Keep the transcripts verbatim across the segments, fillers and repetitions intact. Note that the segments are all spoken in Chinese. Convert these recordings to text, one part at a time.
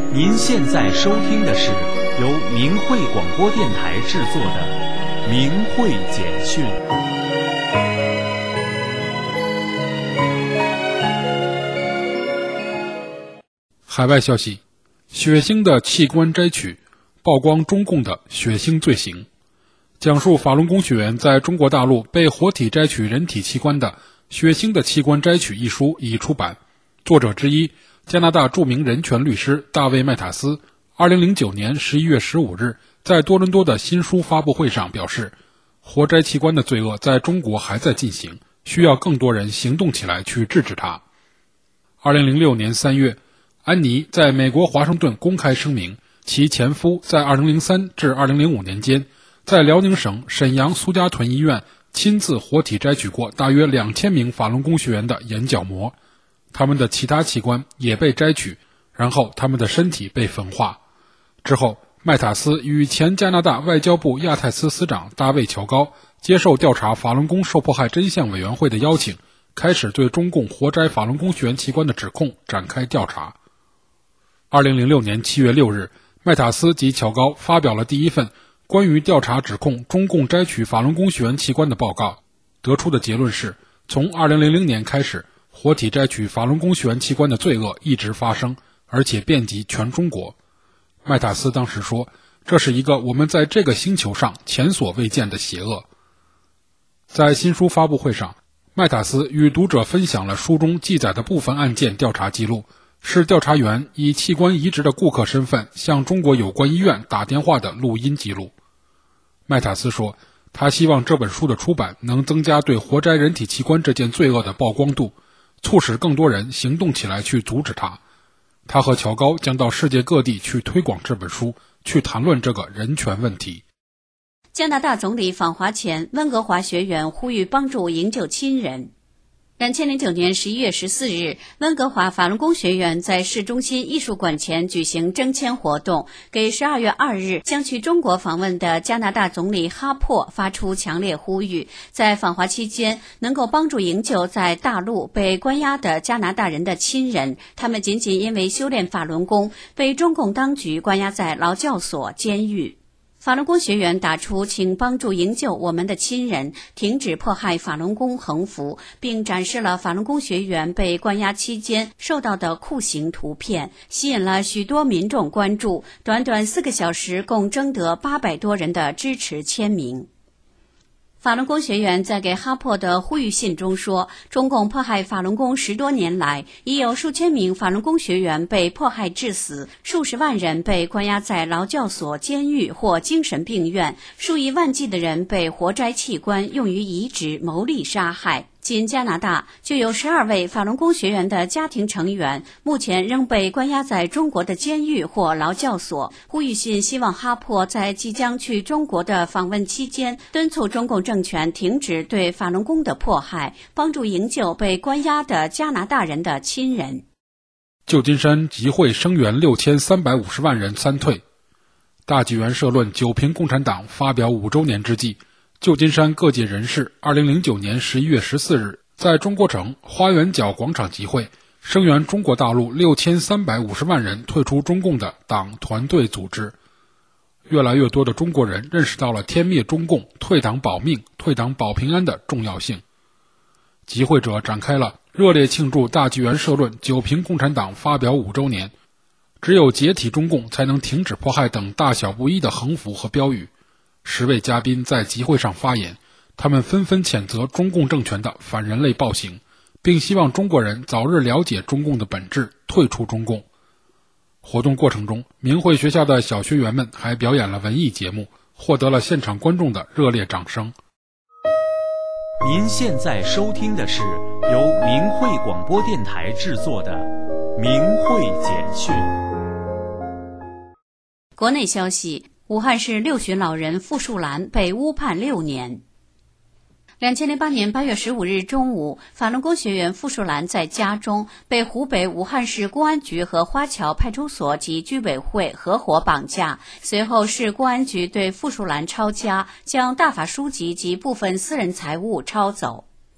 您现在收听的是由明慧广播电台制作的《明慧简讯》。 海外消息：血腥的器官摘取，曝光中共的血腥罪行。讲述法轮功学员在中国大陆被活体摘取人体器官的《血腥的器官摘取》一书已出版。作者之一，加拿大著名人权律师大卫·麦塔斯，二零零九年十一月十五日在多伦多的新书发布会上表示，活摘器官的罪恶在中国还在进行，需要更多人行动起来去制止它。二零零六年三月，安妮在美国华盛顿公开声明，其前夫在二零零三至二零零五年间，在辽宁省沈阳苏家屯医院亲自活体摘取过大约两千名法轮功学员的眼角膜，他们的其他器官也被摘取，然后他们的身体被焚化。之后，麦塔斯与前加拿大外交部亚太司司长大卫·乔高接受调查法轮功受迫害真相委员会的邀请，开始对中共活摘法轮功学员器官的指控展开调查。二零零六年七月六日，麦塔斯及乔高发表了第一份关于调查指控中共摘取法轮功学员器官的报告，得出的结论是，从二零零零年开始，活体摘取法轮功学员器官的罪恶一直发生，而且遍及全中国。麦塔斯当时说，这是一个我们在这个星球上前所未见的邪恶。在新书发布会上，麦塔斯与读者分享了书中记载的部分案件调查记录，是调查员以器官移植的顾客身份向中国有关医院打电话的录音记录。麦塔斯说，他希望这本书的出版能增加对活摘人体器官这件罪恶的曝光度，促使更多人行动起来去阻止它。他和乔高将到世界各地去推广这本书，去谈论这个人权问题。 加拿大总理访华前，温哥华学员呼吁帮助营救亲人。二零零九年十一月十四日，温哥华法轮功学员在市中心艺术馆前举行征签活动，给十二月二日将去中国访问的加拿大总理哈珀发出强烈呼吁，在访华期间能够帮助营救在大陆被关押的加拿大人的亲人，他们仅仅因为修炼法轮功被中共当局关押在劳教所、监狱。法轮功学员打出请帮助营救我们的亲人，停止迫害法轮功横幅，并展示了法轮功学员被关押期间受到的酷刑图片，吸引了许多民众关注，短短四个小时共征得八百多人的支持签名。法轮功学员在给哈珀的呼吁信中说，中共迫害法轮功十多年来，已有数千名法轮功学员被迫害致死，数十万人被关押在劳教所、监狱或精神病院，数以万计的人被活摘器官用于移植、牟利杀害。仅加拿大就有十二位法轮功学员的家庭成员目前仍被关押在中国的监狱或劳教所。呼吁信希望哈珀在即将去中国的访问期间，敦促中共政权停止对法轮功的迫害，帮助营救被关押的加拿大人的亲人。 旧金山集会声援六千三百五十万人三退。大纪元社论九评共产党发表五周年之际，旧金山各界人士二零零九年十一月十四日在中国城花园角广场集会，声援中国大陆六千三百五十万人退出中共的党团队组织。越来越多的中国人认识到了天灭中共、退党保命、退党保平安的重要性。集会者展开了热烈庆祝大纪元社论九评共产党发表五周年，只有解体中共才能停止迫害等大小不一的横幅和标语。十位嘉宾在集会上发言，他们纷纷谴责中共政权的反人类暴行，并希望中国人早日了解中共的本质，退出中共。活动过程中，明慧学校的小学员们还表演了文艺节目，获得了现场观众的热烈掌声。 您现在收听的是由明慧广播电台制作的《明慧简讯》。 国内消息，武汉市六旬老人付树兰被误判六年。二零零八年八月十五日中午，法轮功学员付树兰在家中被湖北武汉市公安局和花桥派出所及居委会合伙绑架，随后市公安局对付树兰抄家，将大法书籍及部分私人财物抄走。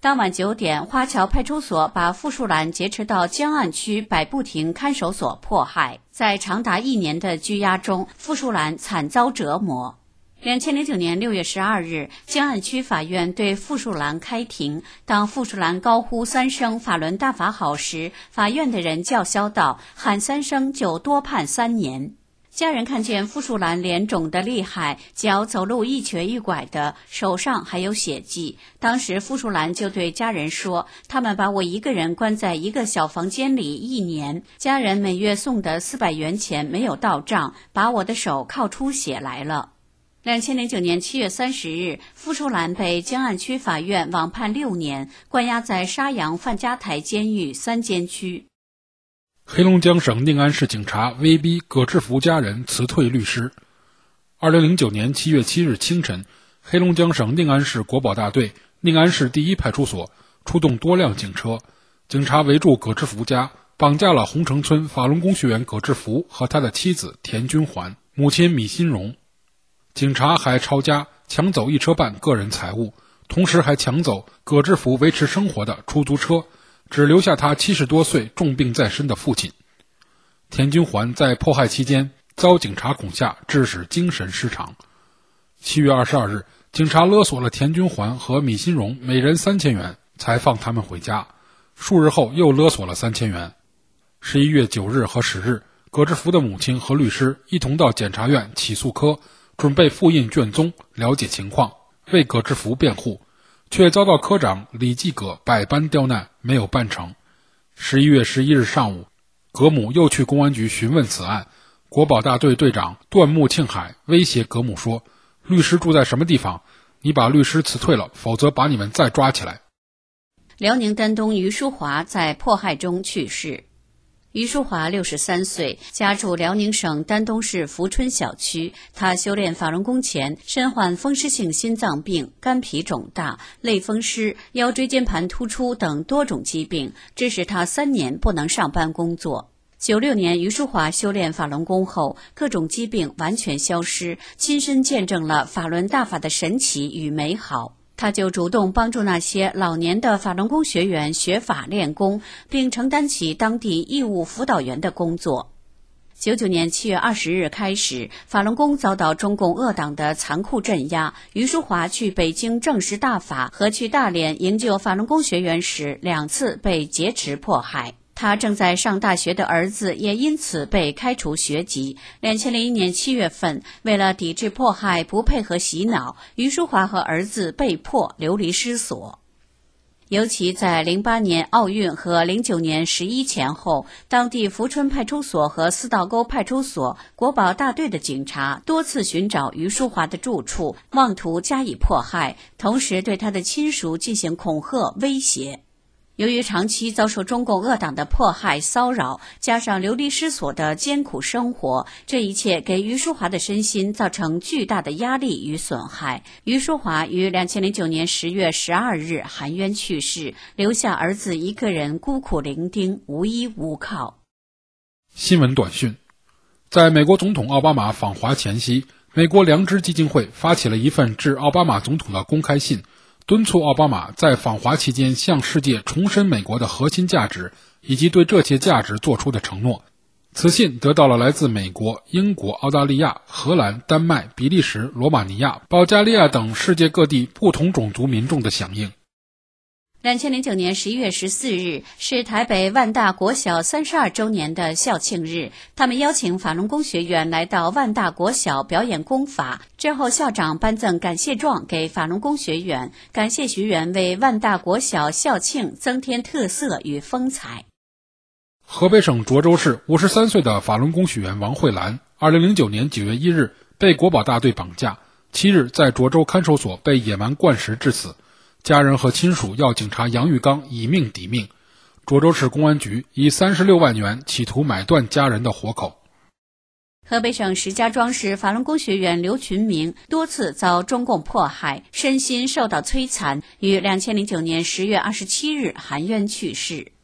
当晚九点，花桥派出所把傅树兰劫持到江岸区百步亭看守所迫害，在长达一年的拘押中，傅树兰惨遭折磨。二零零九年六月十二日，江岸区法院对傅树兰开庭。当傅树兰高呼三声法轮大法好时，法院的人叫嚣道：喊三声就多判三年。家人看见傅树兰脸肿得厉害，脚走路一瘸一拐的，手上还有血迹。当时傅树兰就对家人说，他们把我一个人关在一个小房间里一年，家人每月送的四百元钱没有到账，把我的手铐出血来了。二零零九年七月三十日，傅树兰被江岸区法院网判六年，关押在沙洋范家台监狱三监区。 黑龙江省宁安市警察威逼葛志福家人辞退律师。二零零九年七月七日清晨，黑龙江省宁安市国保大队宁安市第一派出所出动多辆警车，警察围住葛志福家，绑架了红城村法轮功学员葛志福和他的妻子田君环、母亲米新荣。警察还抄家抢走一车半个人财物，同时还抢走葛志福维持生活的出租车，只留下他七十多岁重病在身的父亲。田君环在迫害期间遭警察恐吓，致使精神失常。七月二十二日，警察勒索了田君环和米新荣每人三千元，才放他们回家。数日后又勒索了三千元。十一月九日和十日，葛志福的母亲和律师一同到检察院起诉科，准备复印卷宗了解情况，为葛志福辩护，却遭到科长李继葛百般刁难，没有办成。十一月十一日上午，葛母又去公安局询问此案，国保大队队长段木庆海威胁葛母说，律师住在什么地方，你把律师辞退了，否则把你们再抓起来。 辽宁丹东于淑华在迫害中去世。于淑华六十三岁，家住辽宁省丹东市福春小区。他修炼法轮功前身患风湿性心脏病、肝脾肿大、类风湿、腰椎间盘突出等多种疾病，致使他三年不能上班工作。九六年，于淑华修炼法轮功后，各种疾病完全消失，亲身见证了法轮大法的神奇与美好。他就主动帮助那些老年的法轮功学员学法练功，并承担起当地义务辅导员的工作。九九年七月二十日开始，法轮功遭到中共恶党的残酷镇压。于淑华去北京证实大法和去大连营救法轮功学员时，两次被劫持迫害。他正在上大学的儿子也因此被开除学籍。二零零一年七月份，为了抵制迫害，不配合洗脑，于淑华和儿子被迫流离失所。尤其在零八年奥运和零九年十一前后，当地福春派出所和四道沟派出所国保大队的警察多次寻找于淑华的住处，妄图加以迫害，同时对他的亲属进行恐吓威胁。由于长期遭受中共恶党的迫害骚扰，加上流离失所的艰苦生活，这一切给于淑华的身心造成巨大的压力与损害。于淑华于二零零九年十月十二日含冤去世，留下儿子一个人孤苦伶仃，无依无靠。 新闻短讯：在美国总统奥巴马访华前夕，美国良知基金会发起了一份致奥巴马总统的公开信，敦促奥巴马在访华期间向世界重申美国的核心价值以及对这些价值做出的承诺。此信得到了来自美国、英国、澳大利亚、荷兰、丹麦、比利时、罗马尼亚、保加利亚等世界各地不同种族民众的响应。 二零零九年十一月十四日是台北万大国小三十二周年的校庆日，他们邀请法轮功学员来到万大国小表演功法。之后，校长颁赠感谢状给法轮功学员，感谢学员为万大国小校庆增添特色与风采。 河北省涿州市五十三岁的法轮功学员王慧兰，二零零九年九月一日被国保大队绑架，七日在涿州看守所被野蛮灌食致死。家人和亲属要警察杨玉刚以命抵命。涿州市公安局以三十六万元企图买断家人的活口。 河北省石家庄市法轮功学员刘群明多次遭中共迫害，身心受到摧残，于二零零九年十月二十七日含冤去世。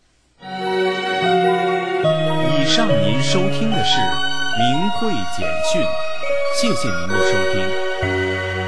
以上您收听的是明慧简讯，谢谢您的收听。